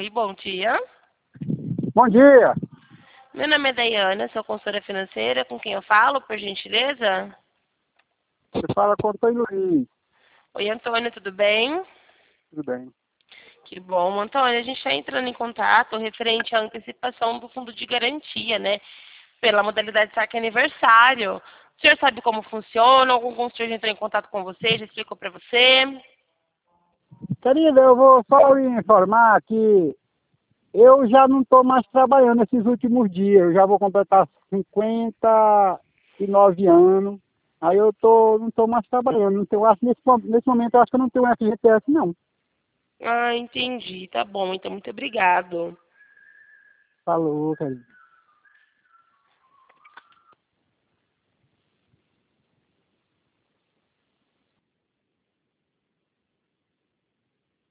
Oi, bom dia. Bom dia. Meu nome é Daiana, sou consultora financeira. Com quem eu falo, por gentileza? Você fala com o Antônio Luiz. Oi, Antônio, tudo bem? Tudo bem. Que bom, Antônio. A gente está entrando em contato referente à antecipação do fundo de garantia, né? Pela modalidade saque aniversário. O senhor sabe como funciona? Algum consultor já entrou em contato com você? Já explicou para você? Querida, eu vou só lhe informar que eu já não estou mais trabalhando esses últimos dias. Eu já vou completar 59 anos. Aí não estou mais trabalhando. Não tenho, acho, nesse momento eu acho que eu não tenho FGTS, não. Ah, entendi. Tá bom, então muito obrigado. Falou, querido.